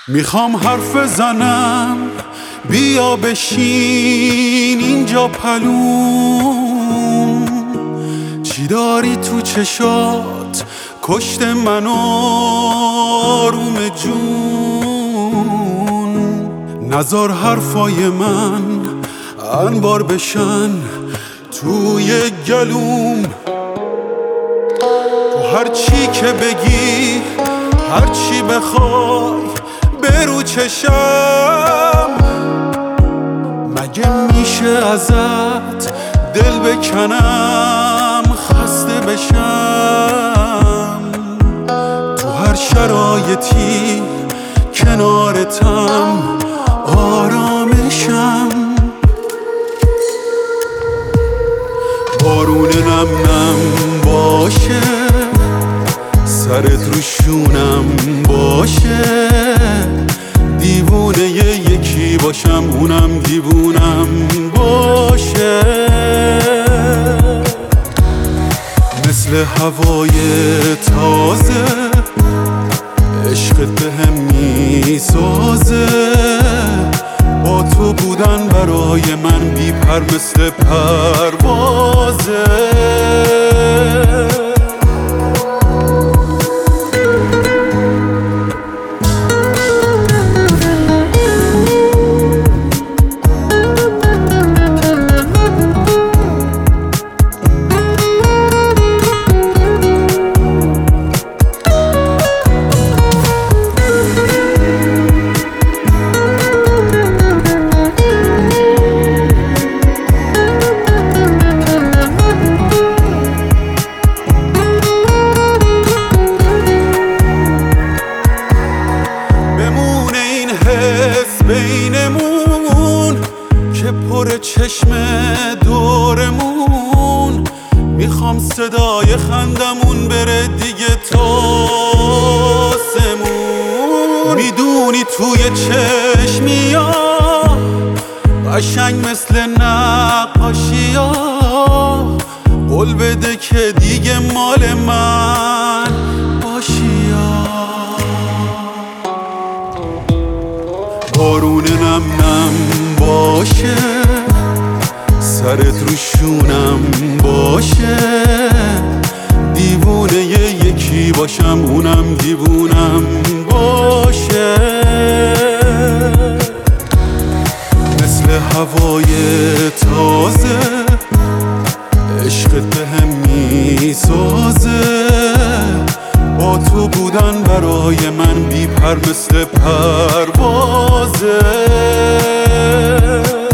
میخوام حرف بزنم، بیا بشین اینجا پلوم. چی داری تو چشات کشت من آروم جون؟ نذار حرفای من انبار بشن توی گلوم. تو هر چی که بگی، هر چی بخوای برو چشم. مگه میشه ازت دل بکنم خسته بشم؟ تو هر شرایطی کنارتم آرامشم. بارون نم نم باشه، سرت رو شونم باشه. دیوونه یکی باشم، اونم دیوونم باشه. مثل هوای تازه عشقت بهم میسازه. با تو بودن برای من بی پر مثل پروازه. بینمون که پر چشم دورمون. میخوام صدای خندمون بره دیگه تا سمون. میدونی توی چشمیا قشنگ مثل نقاشیا. قول بده که دیگه مال من باشی. بارون نم نم باشه، سرت رو شونم باشه. دیوونه یکی باشم، اونم دیوونم باشه. مثل هوای تازه عشقت بهم میسازه. با تو بودن برای من بی پر مثل پروازه.